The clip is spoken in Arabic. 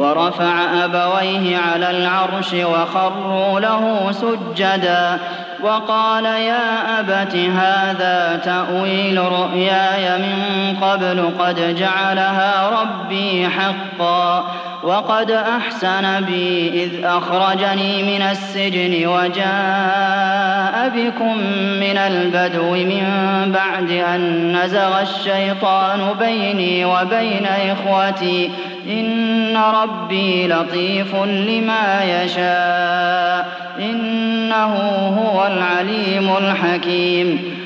ورفع أبويه على العرش وخروا له سجدا وقال يا أبت هذا تأويل رؤياي من قبل قد جعلها ربي حقا وقد أحسن بي إذ أخرجني من السجن وجاء بكم من البدو من بعد أن نزغ الشيطان بيني وبين إخوتي إن ربي لطيف لما يشاء إنه هو العليم الحكيم